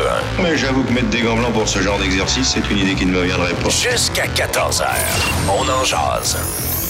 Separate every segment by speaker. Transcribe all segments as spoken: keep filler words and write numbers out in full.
Speaker 1: un.
Speaker 2: Mais j'avoue que mettre des gants blancs pour ce genre d'exercice, c'est une idée qui ne me viendrait pas.
Speaker 1: Jusqu'à quatorze heures, on en jase.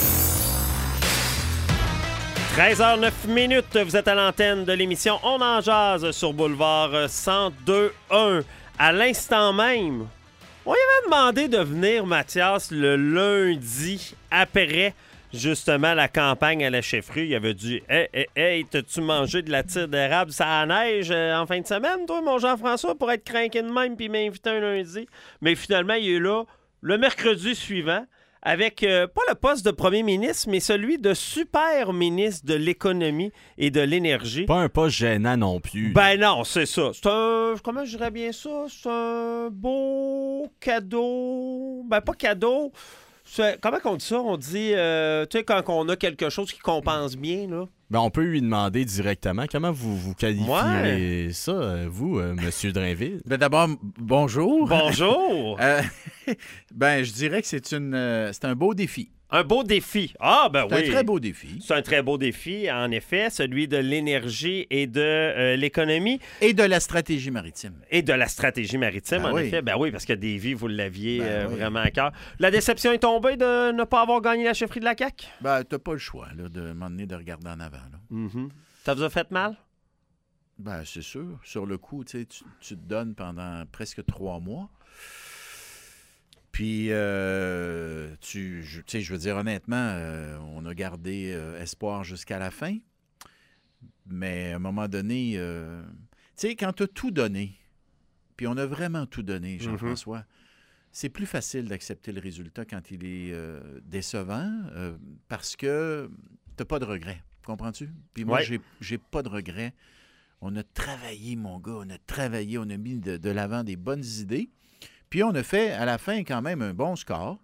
Speaker 3: treize heures neuf minutes, vous êtes à l'antenne de l'émission On en jase sur Boulevard cent deux un. À l'instant même, on lui avait demandé de venir, Mathias, le lundi après justement la campagne à la chefferie. Il avait dit « Hey, hey, hey, t'as-tu mangé de la tire d'érable ça neige euh, en fin de semaine, toi, mon Jean-François, pour être craqué de même puis m'inviter un lundi? » Mais finalement, il est là le mercredi suivant avec, euh, pas le poste de premier ministre, mais celui de super ministre de l'économie et de l'énergie.
Speaker 4: Pas un poste gênant non plus.
Speaker 3: Ben non, c'est ça. C'est un... Comment je dirais bien ça? C'est un beau cadeau. Ben pas cadeau. C'est... Comment on dit ça? On dit, euh, tu sais, quand on a quelque chose qui compense bien, là.
Speaker 4: Ben, on peut lui demander directement. Comment vous vous qualifiez
Speaker 3: Ouais.
Speaker 4: ça, vous, euh, M. Drainville?
Speaker 5: Ben d'abord, bonjour.
Speaker 3: Bonjour!
Speaker 5: Euh, ben, je dirais que c'est une, euh, c'est un beau défi.
Speaker 3: Un beau défi. Ah, ben
Speaker 5: C'est
Speaker 3: oui.
Speaker 5: un très beau défi.
Speaker 3: C'est un très beau défi, en effet, celui de l'énergie et de euh, l'économie.
Speaker 5: Et de la stratégie maritime.
Speaker 3: Et de la stratégie maritime,
Speaker 5: Ben
Speaker 3: en
Speaker 5: oui.
Speaker 3: effet. Ben oui, parce que Davy, vous l'aviez
Speaker 5: Ben
Speaker 3: euh,
Speaker 5: oui.
Speaker 3: vraiment à cœur. La déception est tombée de ne pas avoir gagné la chefferie de la C A Q?
Speaker 5: Ben, t'as pas le choix, là, de m'emmener de regarder en avant, là.
Speaker 3: Mm-hmm. Ça vous a fait mal?
Speaker 5: Ben, c'est sûr. Sur le coup, tu sais, tu tu te donnes pendant presque trois mois. Puis, euh, tu je- tu sais, je veux dire, honnêtement, euh, on a gardé euh, espoir jusqu'à la fin. Mais à un moment donné, euh, tu sais, quand tu as tout donné, puis on a vraiment tout donné, Jean-François, c'est plus facile d'accepter le résultat quand il est euh, décevant euh, parce que tu n'as pas de regrets. Comprends-tu? Puis moi,
Speaker 3: Ouais.
Speaker 5: j'ai, j'ai pas de regrets. On a travaillé, mon gars, on a travaillé, on a mis de, de l'avant des bonnes idées. Puis on a fait, à la fin, quand même un bon score.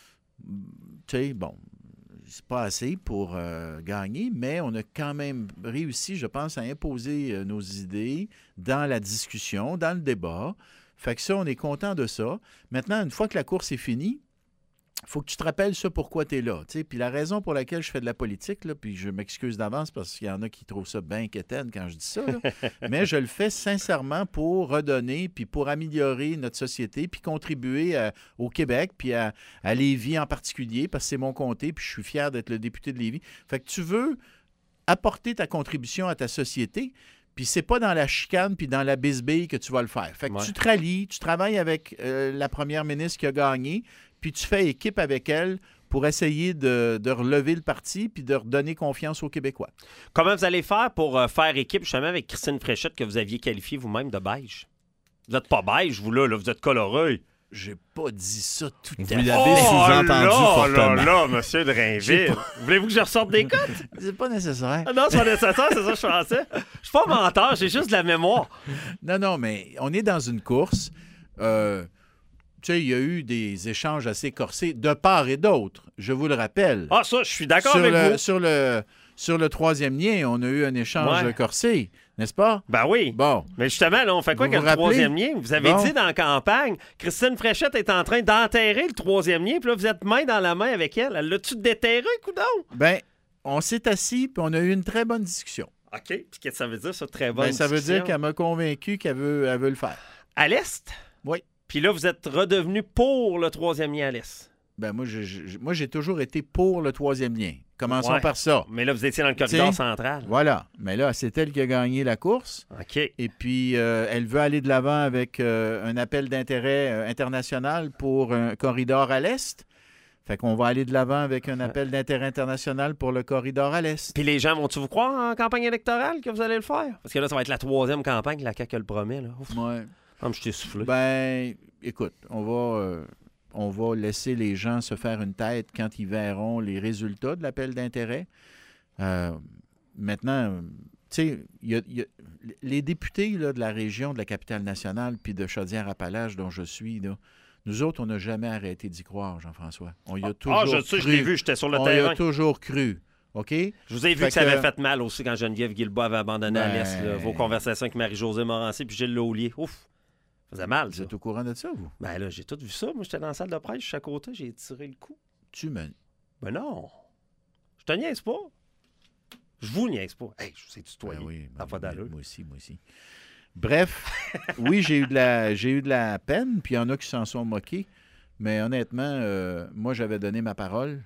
Speaker 5: Tu sais, bon, c'est pas assez pour euh, gagner, mais on a quand même réussi, je pense, à imposer euh, nos idées dans la discussion, dans le débat. Fait que ça, on est content de ça. Maintenant, une fois que la course est finie, il faut que tu te rappelles ça pourquoi tu es là. Tu sais. Puis la raison pour laquelle je fais de la politique, là, puis je m'excuse d'avance parce qu'il y en a qui trouvent ça bien quétaine quand je dis ça, là, mais je le fais sincèrement pour redonner, puis pour améliorer notre société, puis contribuer à- au Québec, puis à, à Lévis en particulier, parce que c'est mon comté, puis je suis fier d'être le député de Lévis. Fait que tu veux apporter ta contribution à ta société, puis c'est pas dans la chicane puis dans la bisbille que tu vas le faire. Fait que
Speaker 3: Ouais.
Speaker 5: tu te rallies, tu travailles avec euh, la première ministre qui a gagné, puis tu fais équipe avec elle pour essayer de, de relever le parti puis de redonner confiance aux Québécois.
Speaker 3: Comment vous allez faire pour euh, faire équipe justement avec Christine Fréchette que vous aviez qualifiée vous-même de beige? Vous n'êtes pas beige, vous là, là vous êtes coloré.
Speaker 5: J'ai pas dit ça tout
Speaker 4: Vous
Speaker 5: à fait.
Speaker 4: l'avez sous-entendu
Speaker 3: là,
Speaker 4: fortement.
Speaker 3: là, là, monsieur Drainville. Voulez-vous que je ressorte des cotes?
Speaker 5: C'est pas nécessaire.
Speaker 3: Ah non, c'est pas nécessaire, c'est ça que je pensais. Je suis pas menteur, j'ai juste de la mémoire.
Speaker 5: Non, non, mais on est dans une course. Euh, tu sais, il y a eu des échanges assez corsés de part et d'autre, je vous le rappelle.
Speaker 3: Ah, ça, je suis d'accord
Speaker 5: sur
Speaker 3: avec
Speaker 5: le,
Speaker 3: vous.
Speaker 5: Sur le, sur le troisième lien, on a eu un échange
Speaker 3: Ouais.
Speaker 5: corsé, n'est-ce pas?
Speaker 3: Ben oui.
Speaker 5: Bon.
Speaker 3: Mais justement, là, on fait quoi
Speaker 5: Vous
Speaker 3: avec
Speaker 5: vous
Speaker 3: le
Speaker 5: rappelez?
Speaker 3: troisième lien? Vous avez
Speaker 5: Bon.
Speaker 3: dit dans la campagne, Christine Fréchette est en train d'enterrer le troisième lien, puis là, vous êtes main dans la main avec elle. Elle l'a-tu déterré, coudonc?
Speaker 5: Ben, on s'est assis puis on a eu une très bonne discussion.
Speaker 3: OK. Puis qu'est-ce que ça veut dire, ça, très bonne
Speaker 5: Ben, ça veut
Speaker 3: discussion?
Speaker 5: dire qu'elle m'a convaincu qu'elle veut, elle veut le faire.
Speaker 3: À l'Est?
Speaker 5: Oui.
Speaker 3: Puis là, vous êtes redevenu pour le troisième lien à l'Est.
Speaker 5: Ben, moi, je- je- moi, j'ai toujours été pour le troisième lien. Commençons
Speaker 3: Ouais.
Speaker 5: par ça.
Speaker 3: Mais là, vous étiez dans le corridor
Speaker 5: T'sais,
Speaker 3: central.
Speaker 5: Voilà. Mais là, c'est elle qui a gagné la course.
Speaker 3: OK.
Speaker 5: Et puis, euh, elle veut aller de l'avant avec euh, un appel d'intérêt euh, international pour un corridor à l'Est. Fait qu'on va aller de l'avant avec un appel d'intérêt international pour le corridor à l'Est.
Speaker 3: Puis les gens vont-tu vous croire en campagne électorale que vous allez le faire? Parce que là, ça va être la troisième campagne que la C A Q le promet. Là. Ouf,
Speaker 5: Ouais.
Speaker 3: comme je t'ai soufflé.
Speaker 5: Ben, écoute, on va, euh, on va laisser les gens se faire une tête quand ils verront les résultats de l'appel d'intérêt. Euh, maintenant, euh, tu sais, il y a- il y a- les députés là, de la région de la Capitale-Nationale puis de Chaudière-Appalaches, dont je suis, là, nous autres, on n'a jamais arrêté d'y croire, Jean-François. On y a toujours
Speaker 3: Ah, je sais, je
Speaker 5: cru.
Speaker 3: l'ai vu, j'étais sur le
Speaker 5: on y
Speaker 3: terrain.
Speaker 5: a toujours cru. OK?
Speaker 3: Je vous ai vu
Speaker 5: Fait
Speaker 3: que ça avait
Speaker 5: que-
Speaker 3: fait mal aussi quand Geneviève Guilbeault avait abandonné à
Speaker 5: Ben-
Speaker 3: l'Est. là. Vos conversations avec Marie-Josée Morancy puis Gilles Laulier. Ouf, ça faisait mal,
Speaker 5: Vous
Speaker 3: ça.
Speaker 5: êtes au courant de ça, vous?
Speaker 3: Ben là, j'ai tout vu ça. Moi, j'étais dans la salle de presse, je suis à côté, j'ai tiré le coup.
Speaker 5: Tu me...
Speaker 3: Ben non, je te niaise pas. Je vous niaise pas. Hey, je vous ai tutoyé.
Speaker 5: Ben oui,
Speaker 3: Ça n'a pas
Speaker 5: ben,
Speaker 3: d'allure.
Speaker 5: moi aussi, moi aussi. Bref, oui, j'ai eu de la j'ai eu de la peine, puis il y en a qui s'en sont moqués. Mais honnêtement, euh, moi, j'avais donné ma parole.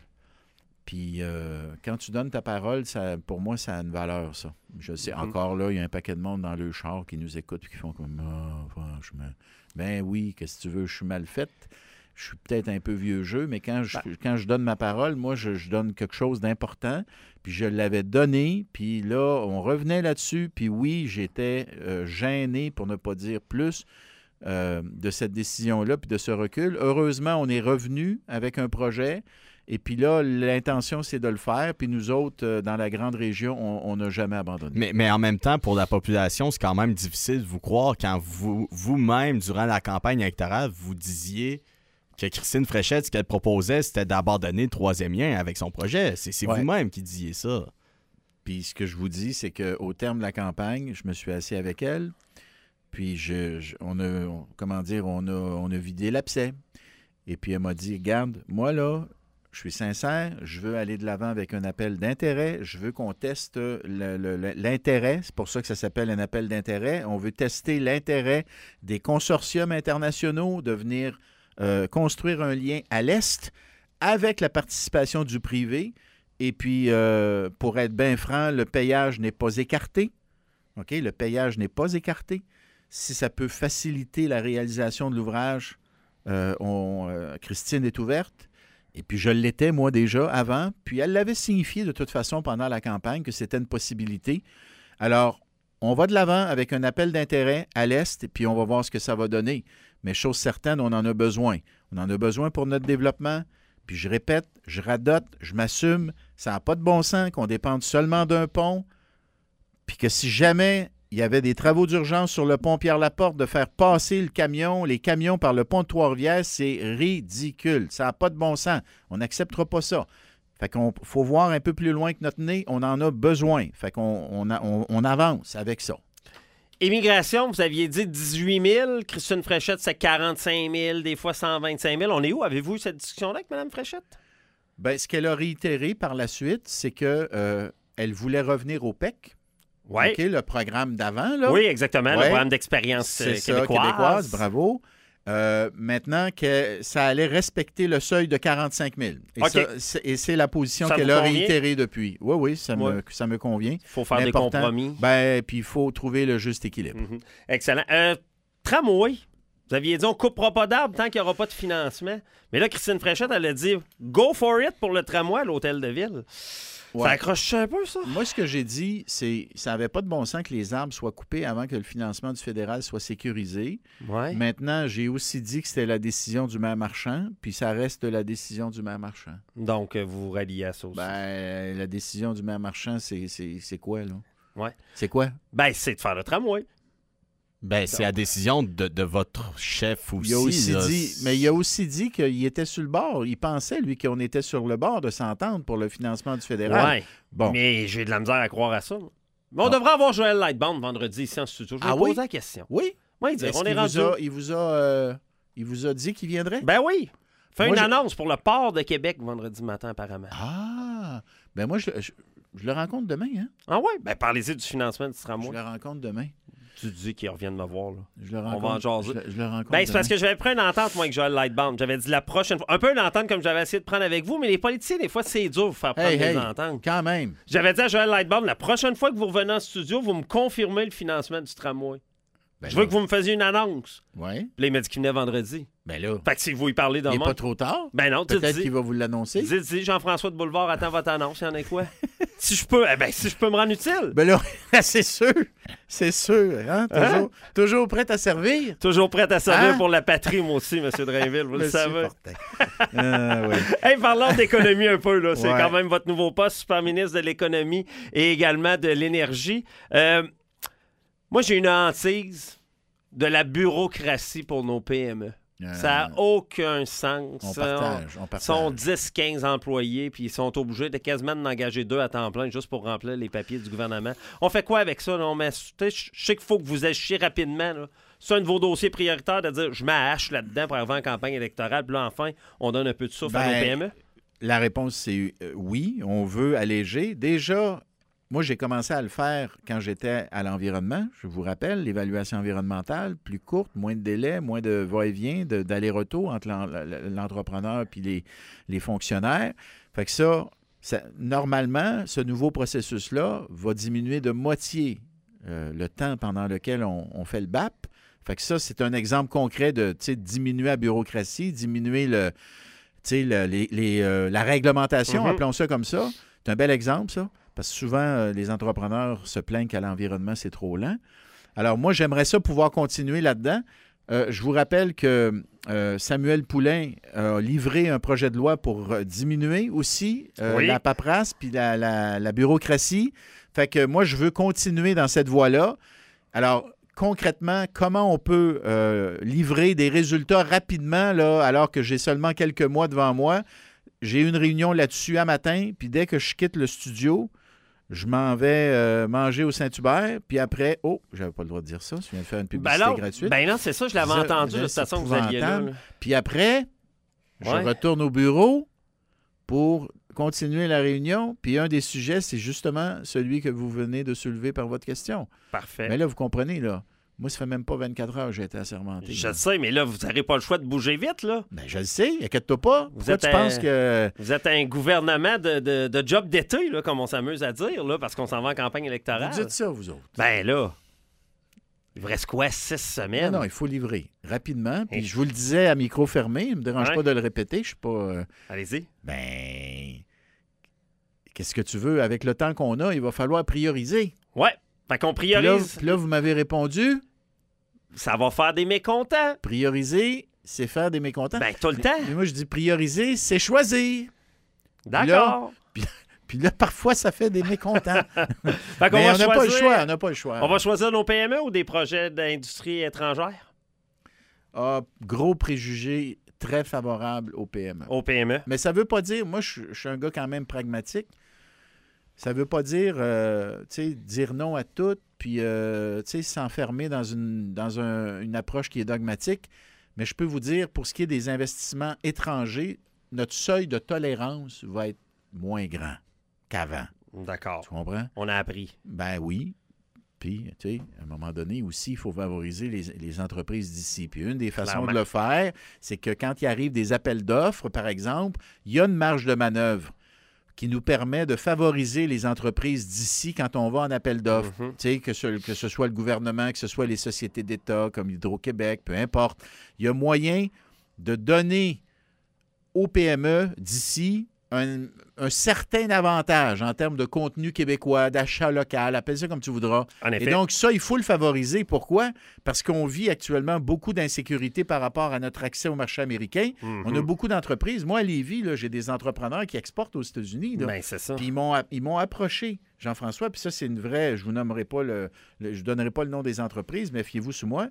Speaker 5: Puis euh, quand tu donnes ta parole, ça, pour moi, ça a une valeur, ça. Je sais, mm-hmm. encore là, il y a un paquet de monde dans le char qui nous écoute et qui font comme ah, oh, franchement. Ben oui, qu'est-ce que tu veux, je suis mal faite. Je suis peut-être un peu vieux jeu, mais quand je, ben. quand je donne ma parole, moi, je, je donne quelque chose d'important. Puis je l'avais donné, puis là, on revenait là-dessus. Puis oui, j'étais euh, gêné, pour ne pas dire plus, euh, de cette décision-là, puis de ce recul. Heureusement, on est revenu avec un projet. Et puis là, l'intention, c'est de le faire. Puis nous autres, euh, dans la grande région, on n'a jamais abandonné.
Speaker 4: Mais, mais en même temps, pour la population, c'est quand même difficile de vous croire quand vous, vous-même, durant la campagne électorale, vous disiez que Christine Fréchette, ce qu'elle proposait, c'était d'abandonner le troisième lien avec son projet. C'est, c'est ouais. vous-même qui disiez ça.
Speaker 5: Puis ce que je vous dis, c'est qu'au terme de la campagne, je me suis assis avec elle. Puis je, je, on, a, on, comment dire, on a, on a vidé l'abcès. Et puis elle m'a dit, regarde, moi là, je suis sincère, je veux aller de l'avant avec un appel d'intérêt. Je veux qu'on teste le, le, l'intérêt. C'est pour ça que ça s'appelle un appel d'intérêt. On veut tester l'intérêt des consortiums internationaux de venir euh, construire un lien à l'Est avec la participation du privé. Et puis, euh, pour être bien franc, le payage n'est pas écarté. OK? Le payage n'est pas écarté. Si ça peut faciliter la réalisation de l'ouvrage, euh, on, euh, Christine est ouverte. Et puis, je l'étais, moi, déjà, avant. Puis, elle l'avait signifié, de toute façon, pendant la campagne, que c'était une possibilité. Alors, on va de l'avant avec un appel d'intérêt à l'Est, et puis on va voir ce que ça va donner. Mais chose certaine, on en a besoin. On en a besoin pour notre développement. Puis, je répète, je radote, je m'assume. Ça n'a pas de bon sens qu'on dépende seulement d'un pont. Puis que si jamais il y avait des travaux d'urgence sur le pont Pierre-Laporte, de faire passer le camion, les camions par le pont de Trois-Rivières, c'est ridicule. Ça n'a pas de bon sens. On n'acceptera pas ça. Fait qu'on faut voir un peu plus loin que notre nez. On en a besoin. Fait qu'on on, a, on, on avance avec ça.
Speaker 3: Immigration, vous aviez dit dix-huit mille. Christine Fréchette, c'est quarante-cinq mille, des fois cent vingt-cinq mille. On est où? Avez-vous eu cette discussion-là avec Mme Fréchette?
Speaker 5: Bien, ce qu'elle a réitéré par la suite, c'est qu'elle euh, voulait revenir au P E C.
Speaker 3: Oui.
Speaker 5: OK, le programme d'avant, là.
Speaker 3: Oui, exactement,
Speaker 5: ouais.
Speaker 3: le programme d'expérience
Speaker 5: c'est
Speaker 3: québécoise.
Speaker 5: Ça, québécoise, bravo. Euh, maintenant, que ça allait respecter le seuil de quarante-cinq mille. Et, okay. ça, c'est, et c'est la position ça qu'elle a réitérée depuis. Oui, oui, ça, ouais. me, ça me convient.
Speaker 3: Il faut faire L'important, des compromis.
Speaker 5: Ben, puis il faut trouver le juste équilibre.
Speaker 3: Mm-hmm. Excellent. Euh, tramway. Vous aviez dit, on ne coupera pas d'arbres tant qu'il n'y aura pas de financement. Mais là, Christine Fréchette, elle a dit, go for it pour le tramway à l'Hôtel de Ville. Ouais. Ça accroche un peu, ça?
Speaker 5: Moi, ce que j'ai dit, c'est ça n'avait pas de bon sens que les arbres soient coupés avant que le financement du fédéral soit sécurisé.
Speaker 3: Ouais.
Speaker 5: Maintenant, j'ai aussi dit que c'était la décision du maire Marchand, puis ça reste la décision du maire Marchand.
Speaker 3: Donc, vous vous ralliez à ça aussi?
Speaker 5: Ben, la décision du maire Marchand, c'est, c'est, c'est quoi, là?
Speaker 3: Ouais.
Speaker 5: C'est quoi?
Speaker 3: Ben, c'est de faire le tramway.
Speaker 4: Ben, c'est la décision de, de votre chef aussi.
Speaker 5: Il a aussi
Speaker 4: là.
Speaker 5: dit, mais il a aussi dit qu'il était sur le bord. Il pensait, lui, qu'on était sur le bord de s'entendre pour le financement du fédéral.
Speaker 3: Oui,
Speaker 5: bon.
Speaker 3: Mais j'ai de la misère à croire à ça. Mais on ah. devrait avoir Joël Lightbound vendredi ici en studio. Je vais ah, poser oui? la question.
Speaker 5: Oui?
Speaker 3: Oui, dire, on est
Speaker 5: il,
Speaker 3: rendu...
Speaker 5: vous a, il, vous a, euh, il vous a dit qu'il viendrait?
Speaker 3: Ben oui. Fait
Speaker 5: moi,
Speaker 3: une
Speaker 5: je...
Speaker 3: annonce pour le port de Québec vendredi matin, apparemment.
Speaker 5: Ah! Ben moi, je, je, je le rencontre demain, hein?
Speaker 3: Ah oui? Ben parlez-y du financement du tramway.
Speaker 5: Je le rencontre demain.
Speaker 3: Tu dis qu'il revienne me voir, là.
Speaker 5: Je le rencontre.
Speaker 3: On va en jaser.
Speaker 5: Je, je le rencontre.
Speaker 3: Ben, c'est parce que j'avais pris une entente, moi, avec Joël Lightbound. J'avais dit la prochaine fois. Un peu une entente comme j'avais essayé de prendre avec vous, mais les politiciens, des fois, c'est dur de vous faire prendre
Speaker 5: hey,
Speaker 3: des
Speaker 5: hey,
Speaker 3: ententes.
Speaker 5: Quand même.
Speaker 3: J'avais dit à Joël Lightbound, la prochaine fois que vous revenez en studio, vous me confirmez le financement du tramway. Ben je veux là. que vous me fassiez une annonce.
Speaker 5: Oui.
Speaker 3: Puis là, il m'a dit qu'il venait vendredi.
Speaker 5: Ben là.
Speaker 3: Fait que si vous y parlez dans le
Speaker 5: Il n'est pas trop tard.
Speaker 3: Ben non, tu
Speaker 5: Peut-être
Speaker 3: dis.
Speaker 5: qu'il va vous l'annoncer.
Speaker 3: Dis, dis, Jean-François de Boulevard, attends votre annonce. Il y en a quoi? Si je peux, eh ben, si je peux me rendre utile.
Speaker 5: Ben là, c'est sûr. C'est sûr. Hein? Toujours, hein? toujours prêt à servir.
Speaker 3: Toujours prêt à servir hein? pour la patrie, moi aussi, M. Drainville. Vous le savez.
Speaker 5: euh, oui.
Speaker 3: Hey, parlons d'économie un peu. Là. C'est
Speaker 5: ouais.
Speaker 3: quand même votre nouveau poste, super ministre de l'économie et également de l'énergie. Euh, moi, j'ai une hantise de la bureaucratie pour nos P M E. Euh, ça n'a aucun sens.
Speaker 5: On partage, on partage.
Speaker 3: Ils sont dix quinze employés, puis ils sont obligés de quasiment d'engager deux à temps plein juste pour remplir les papiers du gouvernement. On fait quoi avec ça? Là? On met, je sais qu'il faut que vous agissiez rapidement. Là. C'est un de vos dossiers prioritaires de dire « je mets à hache là-dedans pour arriver en campagne électorale », puis là, enfin, on donne un peu de souffle ben, à nos P M E?
Speaker 5: La réponse, c'est euh, oui. On veut alléger. Déjà, moi, j'ai commencé à le faire quand j'étais à l'environnement. Je vous rappelle, l'évaluation environnementale, plus courte, moins de délai, moins de va-et-vient, de, d'aller-retour entre l'en, l'entrepreneur et les, les fonctionnaires. Fait que ça, ça, normalement, ce nouveau processus-là va diminuer de moitié euh, le temps pendant lequel on, on fait le B A P. Fait que ça, c'est un exemple concret de diminuer la bureaucratie, diminuer le, le, les, les, euh, la réglementation, mm-hmm. appelons ça comme ça. C'est un bel exemple, ça. Parce que souvent, euh, les entrepreneurs se plaignent qu'à l'environnement, c'est trop lent. Alors, moi, j'aimerais ça pouvoir continuer là-dedans. Euh, je vous rappelle que euh, Samuel Poulain a livré un projet de loi pour euh, diminuer aussi euh, oui. la paperasse puis la, la, la bureaucratie. Fait que moi, je veux continuer dans cette voie-là. Alors, concrètement, comment on peut euh, livrer des résultats rapidement, là, alors que j'ai seulement quelques mois devant moi? J'ai eu une réunion là-dessus un matin, puis dès que je quitte le studio, je m'en vais euh, manger au Saint-Hubert, puis après, oh, j'avais pas le droit de dire ça, je viens de faire une publicité
Speaker 3: ben là,
Speaker 5: gratuite.
Speaker 3: Ben non, c'est ça, je l'avais ça, entendu de toute façon que vous alliez là. là.
Speaker 5: Puis après, je
Speaker 3: ouais.
Speaker 5: retourne au bureau pour continuer la réunion, puis un des sujets, c'est justement celui que vous venez de soulever par votre question.
Speaker 3: Parfait.
Speaker 5: Mais là, vous comprenez, là, moi, ça fait même pas vingt-quatre heures que j'ai été assermenté.
Speaker 3: Je
Speaker 5: là.
Speaker 3: le sais, mais là, vous n'aurez pas le choix de bouger vite, là.
Speaker 5: Ben, je le sais, inquiète-toi pas.
Speaker 3: Vous
Speaker 5: Pourquoi
Speaker 3: êtes
Speaker 5: tu
Speaker 3: un...
Speaker 5: penses que...
Speaker 3: Vous êtes un gouvernement de, de, de job d'été, là, comme on s'amuse à dire, là, parce qu'on s'en va en campagne électorale.
Speaker 5: Vous dites ça, vous autres.
Speaker 3: Ben là, il vous reste quoi, six semaines?
Speaker 5: Non, non, il faut livrer rapidement. Puis Et... je vous le disais à micro fermé, il ne me dérange ouais. pas de le répéter, je suis pas... Euh...
Speaker 3: Allez-y.
Speaker 5: Ben, qu'est-ce que tu veux? Avec le temps qu'on a, il va falloir prioriser.
Speaker 3: Ouais, fait qu'on priorise.
Speaker 5: Puis là, puis là vous m'avez répondu...
Speaker 3: Ça va faire des mécontents.
Speaker 5: Prioriser, c'est faire des mécontents.
Speaker 3: Ben, tout le temps.
Speaker 5: Mais moi, je dis prioriser, c'est choisir.
Speaker 3: D'accord.
Speaker 5: Puis là, puis, puis là parfois, ça fait des mécontents.
Speaker 3: Fait qu'on
Speaker 5: Mais
Speaker 3: va
Speaker 5: on n'a
Speaker 3: choisir...
Speaker 5: pas le choix, on n'a pas le choix.
Speaker 3: On va choisir nos P M E ou des projets d'industrie étrangère?
Speaker 5: Ah, gros préjugés très favorables aux P M E.
Speaker 3: Aux P M E.
Speaker 5: Mais ça ne veut pas dire... Moi, je, je suis un gars quand même pragmatique. Ça ne veut pas dire, euh, tu sais, dire non à tout, puis, euh, tu sais, s'enfermer dans, une, dans un, une approche qui est dogmatique. Mais je peux vous dire, pour ce qui est des investissements étrangers, notre seuil de tolérance va être moins grand qu'avant.
Speaker 3: D'accord.
Speaker 5: Tu comprends?
Speaker 3: On a appris.
Speaker 5: Ben oui. Puis, tu sais, à un moment donné aussi, il faut favoriser les, les entreprises d'ici. Puis une des façons Clairement. de le faire, c'est que quand il arrive des appels d'offres, par exemple, il y a une marge de manœuvre qui nous permet de favoriser les entreprises d'ici quand on va en appel d'offres. Mm-hmm. Tu sais, que ce, que ce soit le gouvernement, que ce soit les sociétés d'État comme Hydro-Québec, peu importe. Il y a moyen de donner aux P M E d'ici un, un certain avantage en termes de contenu québécois, d'achat local, appelle ça comme tu voudras.
Speaker 3: En effet.
Speaker 5: Et donc ça, il faut le favoriser. Pourquoi? Parce qu'on vit actuellement beaucoup d'insécurité par rapport à notre accès au marché américain. Mm-hmm. On a beaucoup d'entreprises. Moi, à Lévis, là, j'ai des entrepreneurs qui exportent aux États-Unis. Là.
Speaker 3: Ben, c'est ça.
Speaker 5: Puis ils m'ont, ils m'ont approché, Jean-François, puis ça, c'est une vraie... Je vous nommerai pas le... le je donnerai pas le nom des entreprises, mais fiez-vous sous moi.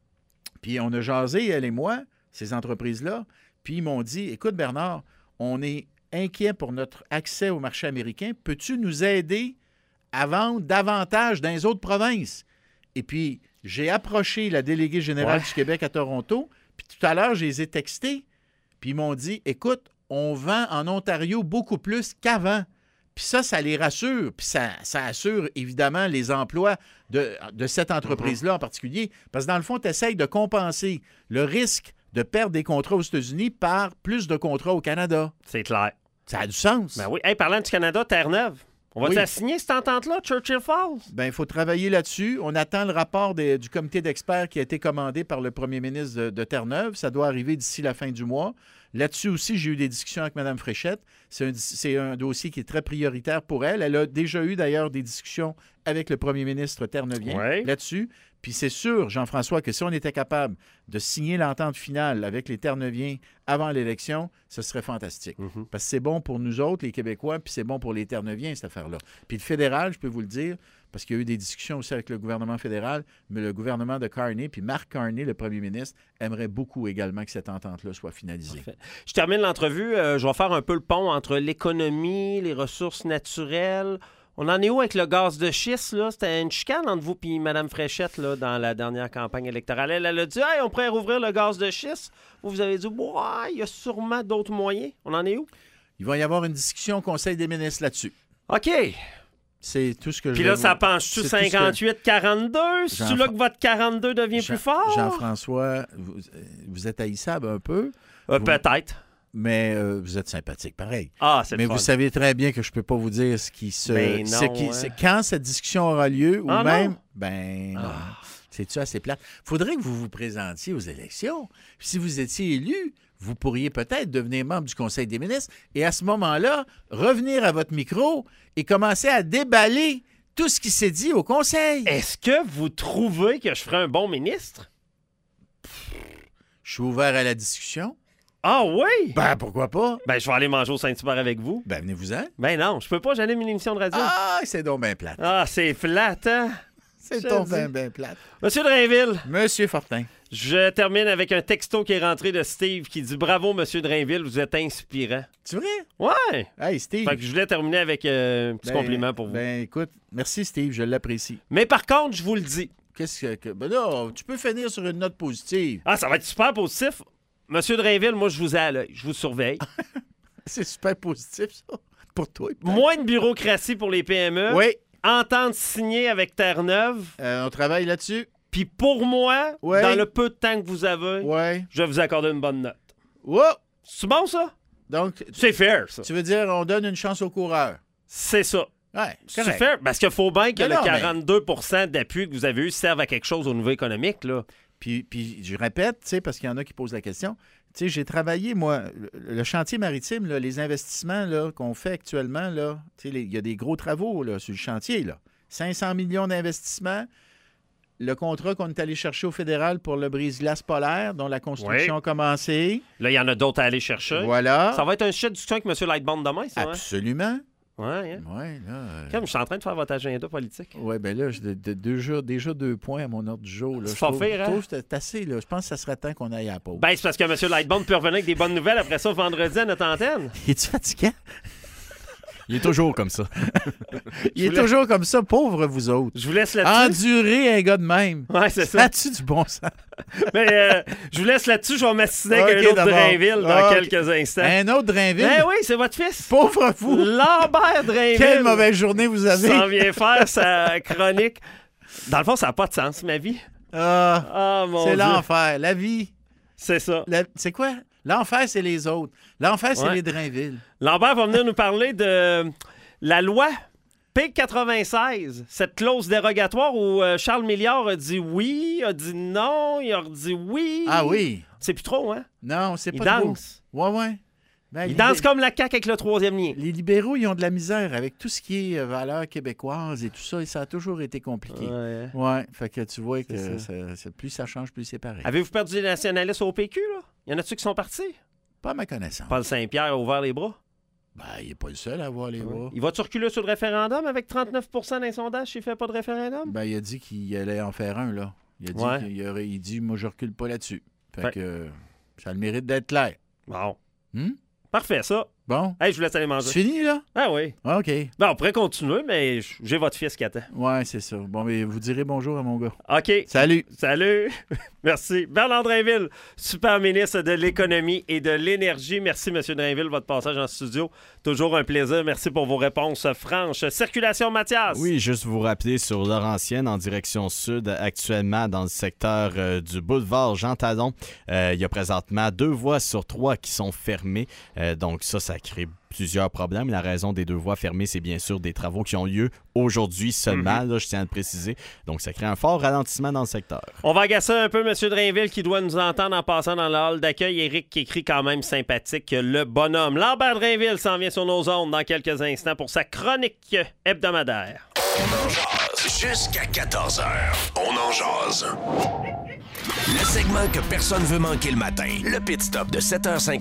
Speaker 5: Puis on a jasé, elle et moi, ces entreprises-là, puis ils m'ont dit, écoute, Bernard, on est inquiet pour notre accès au marché américain. Peux-tu nous aider à vendre davantage dans les autres provinces? Et puis, j'ai approché la déléguée générale ouais. du Québec à Toronto, puis tout à l'heure, je les ai textés, puis ils m'ont dit, écoute, on vend en Ontario beaucoup plus qu'avant. Puis ça, ça les rassure, puis ça, ça assure évidemment les emplois de, de cette entreprise-là en particulier, parce que dans le fond, tu essaies de compenser le risque de perdre des contrats aux États-Unis par plus de contrats au Canada.
Speaker 3: C'est clair.
Speaker 5: Ça a du sens.
Speaker 3: Ben oui. Hey, parlant du Canada, Terre-Neuve, on va oui. signer cette entente-là, Churchill Falls?
Speaker 5: Bien, il faut travailler là-dessus. On attend le rapport des, du comité d'experts qui a été commandé par le premier ministre de, de Terre-Neuve. Ça doit arriver d'ici la fin du mois. Là-dessus aussi, j'ai eu des discussions avec Mme Fréchette. C'est un, c'est un dossier qui est très prioritaire pour elle. Elle a déjà eu d'ailleurs des discussions avec le premier ministre terneuvien
Speaker 3: ouais.
Speaker 5: là-dessus. Puis c'est sûr, Jean-François, que si on était capable de signer l'entente finale avec les Terneuviens avant l'élection, ce serait fantastique. Mm-hmm. Parce que c'est bon pour nous autres, les Québécois, puis c'est bon pour les Terneuviens, cette affaire-là. Puis le fédéral, je peux vous le dire, parce qu'il y a eu des discussions aussi avec le gouvernement fédéral, mais le gouvernement de Carney, puis Marc Carney, le premier ministre, aimerait beaucoup également que cette entente-là soit finalisée. Parfait.
Speaker 3: Je termine l'entrevue. Euh, je vais faire un peu le pont entre l'économie, les ressources naturelles. On en est où avec le gaz de schiste, là? C'était une chicane entre vous et Mme Fréchette, là, dans la dernière campagne électorale. Elle, elle a dit, hey, on pourrait rouvrir le gaz de schiste. Vous, vous avez dit, ouais, il y a sûrement d'autres moyens. On en est où?
Speaker 5: Il va y avoir une discussion au Conseil des ministres là-dessus.
Speaker 3: OK.
Speaker 5: C'est tout ce que je
Speaker 3: Puis
Speaker 5: vais
Speaker 3: là,
Speaker 5: vous-
Speaker 3: ça penche-tu
Speaker 5: c'est tout ce que-
Speaker 3: cinquante-huit quarante-deux? C'est-tu
Speaker 5: Jean-
Speaker 3: là que votre quarante-deux devient
Speaker 5: Jean-
Speaker 3: plus fort?
Speaker 5: Jean-François, vous, vous êtes haïssable un peu,
Speaker 3: Euh,
Speaker 5: vous-
Speaker 3: Peut-être.
Speaker 5: mais euh, vous êtes sympathique pareil.
Speaker 3: Ah, c'est le
Speaker 5: Mais
Speaker 3: fun.
Speaker 5: vous savez très bien que je peux pas vous dire ce qui se...
Speaker 3: Ben
Speaker 5: ce
Speaker 3: non,
Speaker 5: qui-
Speaker 3: hein.
Speaker 5: c'est quand cette discussion aura lieu, ou
Speaker 3: Ah,
Speaker 5: même...
Speaker 3: non?
Speaker 5: Ben non.
Speaker 3: Ah.
Speaker 5: C'est-tu assez plate? Faudrait que vous vous présentiez aux élections. Puis si vous étiez élu, vous pourriez peut-être devenir membre du Conseil des ministres et à ce moment-là, revenir à votre micro et commencer à déballer tout ce qui s'est dit au Conseil.
Speaker 3: Est-ce que vous trouvez que je ferais un bon ministre?
Speaker 5: Je suis ouvert à la discussion.
Speaker 3: Ah oui?
Speaker 5: Ben, pourquoi pas?
Speaker 3: Ben, je vais aller manger au Saint-Hubert avec vous.
Speaker 5: Ben, venez-vous-en.
Speaker 3: Ben non, je peux pas, j'anime une émission de radio.
Speaker 5: Ah, c'est donc bien plate.
Speaker 3: Ah, c'est flat, hein?
Speaker 5: C'est
Speaker 3: je
Speaker 5: donc
Speaker 3: dis.
Speaker 5: bien, bien plate.
Speaker 3: Monsieur Drainville,
Speaker 5: Monsieur Fortin.
Speaker 3: je termine avec un texto qui est rentré de Steve qui dit « Bravo, Monsieur Drainville, vous êtes inspirant.
Speaker 5: C'est vrai? »
Speaker 3: Ouais!
Speaker 5: Hey, Steve.
Speaker 3: Fait que je voulais terminer avec euh, un petit
Speaker 5: Ben,
Speaker 3: compliment pour vous.
Speaker 5: Ben, écoute, merci, Steve, je l'apprécie.
Speaker 3: Mais par contre, je vous le dis.
Speaker 5: Qu'est-ce que... que- Ben là, tu peux finir sur une note positive.
Speaker 3: Ah, ça va être super positif. Monsieur Drainville, moi, je vous ai à l'œil. Je vous surveille.
Speaker 5: C'est super positif, ça, pour toi. peut-être.
Speaker 3: Moins de bureaucratie pour les P M E.
Speaker 5: Oui,
Speaker 3: Entente signée avec Terre-Neuve.
Speaker 5: euh, on travaille là-dessus.
Speaker 3: Puis pour moi,
Speaker 5: Ouais.
Speaker 3: dans le peu de temps que vous avez,
Speaker 5: Oui.
Speaker 3: je vais vous accorder une bonne note.
Speaker 5: Wow!
Speaker 3: C'est bon, ça?
Speaker 5: Donc,
Speaker 3: C'est fair, ça.
Speaker 5: tu veux dire, on donne une chance aux coureurs.
Speaker 3: C'est ça.
Speaker 5: Ouais,
Speaker 3: C'est
Speaker 5: correct.
Speaker 3: fair. Parce qu'il faut bien que
Speaker 5: Mais
Speaker 3: le
Speaker 5: non, mais-
Speaker 3: quarante-deux pour cent d'appui que vous avez eu serve à quelque chose au niveau économique, là.
Speaker 5: Puis, puis je répète, tu sais, parce qu'il y en a qui posent la question. Tu sais, j'ai travaillé, moi, le, le chantier maritime, là, les investissements là, qu'on fait actuellement, là, tu sais, les- il y a des gros travaux là, sur le chantier, là. cinq cents millions d'investissements. Le contrat qu'on est allé chercher au fédéral pour le brise-glace polaire, dont la construction
Speaker 3: Oui.
Speaker 5: a commencé.
Speaker 3: Là, il y en a d'autres à aller chercher.
Speaker 5: Voilà.
Speaker 3: Ça va être un sujet de discussion avec M. Lightbond demain, ça, hein?
Speaker 5: Absolument.
Speaker 3: Ouais, hein?
Speaker 5: Ouais, là. euh,
Speaker 3: Comme je suis en train de faire votre agenda politique.
Speaker 5: Ouais, ben là, j'ai de- de- déjà, déjà deux points à mon ordre du jour. là.
Speaker 3: C'est
Speaker 5: Je
Speaker 3: pas
Speaker 5: trouve-
Speaker 3: pire,
Speaker 5: je
Speaker 3: hein?
Speaker 5: trouve que c'est assez, là. Je pense que ça serait temps qu'on aille à la pause.
Speaker 3: Ben, c'est parce que M. Lightbond peut revenir avec des bonnes nouvelles après ça vendredi à notre antenne.
Speaker 5: Es-tu fatiguant?
Speaker 4: Il est toujours comme ça.
Speaker 5: Il est
Speaker 3: voulais-
Speaker 5: toujours comme ça, pauvre vous autres.
Speaker 3: Je vous laisse là-dessus.
Speaker 5: Endurer un gars de même.
Speaker 3: Ouais, c'est ça.
Speaker 5: As-tu du bon sens?
Speaker 3: Mais euh, je vous laisse là-dessus. Je vais m'assiner avec
Speaker 5: Ok,
Speaker 3: un autre
Speaker 5: d'abord.
Speaker 3: Drainville dans
Speaker 5: Ah, ok.
Speaker 3: quelques instants.
Speaker 5: Un autre Drainville?
Speaker 3: Ben oui, c'est votre fils.
Speaker 5: Pauvre vous!
Speaker 3: Lambert Drainville.
Speaker 5: Quelle mauvaise journée vous avez!
Speaker 3: s'en vient faire sa chronique. Dans le fond, ça n'a pas de sens, ma vie.
Speaker 5: Ah,
Speaker 3: Ah, mon
Speaker 5: c'est
Speaker 3: Dieu.
Speaker 5: l'enfer. La vie.
Speaker 3: C'est ça.
Speaker 5: La- C'est quoi? L'enfer, c'est les autres. L'enfer, c'est
Speaker 3: Ouais.
Speaker 5: les Drainville.
Speaker 3: Lambert va venir nous parler de la loi P quatre-vingt-seize, cette clause dérogatoire où euh, Charles Milliard a dit oui, a dit non, il a dit oui.
Speaker 5: Ah oui?
Speaker 3: C'est plus trop, hein?
Speaker 5: Non, c'est
Speaker 3: Il
Speaker 5: pas trop.
Speaker 3: danse.
Speaker 5: Ouais, ouais. Ben,
Speaker 3: Il
Speaker 5: les-
Speaker 3: danse comme la C A Q avec le troisième lien.
Speaker 5: Les libéraux, ils ont de la misère avec tout ce qui est euh, valeurs québécoises et tout ça, et ça a toujours été compliqué.
Speaker 3: Ouais.
Speaker 5: Ouais, fait que tu vois que
Speaker 3: C'est
Speaker 5: ça- ça- plus ça change, plus c'est pareil.
Speaker 3: Avez-vous perdu les nationalistes au P Q, là? Y en a-tu qui sont partis?
Speaker 5: Pas à ma connaissance.
Speaker 3: Paul Saint-Pierre a ouvert les bras.
Speaker 5: Ben, il n'est pas le seul à avoir les bras.
Speaker 3: Il va-tu reculer sur le référendum avec trente-neuf pour cent d'un sondage s'il fait pas de référendum?
Speaker 5: Ben, il a dit qu'il allait en faire un, là. Il a dit,
Speaker 3: Ouais.
Speaker 5: qu'il aurait- il dit moi, je recule pas là-dessus. Fait
Speaker 3: Fait-
Speaker 5: que euh, ça a le mérite d'être clair.
Speaker 3: Bon.
Speaker 5: Hmm?
Speaker 3: Parfait, ça.
Speaker 5: Bon,
Speaker 3: Hey, je vous laisse aller
Speaker 5: c'est
Speaker 3: manger.
Speaker 5: fini, là?
Speaker 3: Ah oui.
Speaker 5: Ah, OK.
Speaker 3: Ben, on pourrait continuer, mais j'ai votre fils qui attend.
Speaker 5: Ouais, c'est ça. Bon, mais vous direz bonjour à mon gars.
Speaker 3: OK.
Speaker 5: Salut!
Speaker 3: Salut. Merci. Bernard Drainville, super ministre de l'Économie et de l'Énergie. Merci, M. Drainville, votre passage en studio. Toujours un plaisir. Merci pour vos réponses franches. Circulation, Mathias.
Speaker 4: Oui, juste vous rappeler sur Laurentienne en direction sud, actuellement dans le secteur euh, du boulevard Jean Talon, euh, il y a présentement deux voies sur trois qui sont fermées. Euh, donc ça, ça crée plusieurs problèmes. La raison des deux voies fermées, c'est bien sûr des travaux qui ont lieu aujourd'hui seulement, là, je tiens à le préciser. Donc ça crée un fort ralentissement dans le secteur.
Speaker 3: On va agacer un peu M. Drainville qui doit nous entendre en passant dans le hall d'accueil. Éric qui écrit quand même sympathique le bonhomme. Lambert Drainville s'en vient sur nos ondes dans quelques instants pour sa chronique hebdomadaire.
Speaker 1: On en jase jusqu'à quatorze heures. On en jase. Le segment que personne veut manquer le matin. Le pit stop de sept heures cinquante.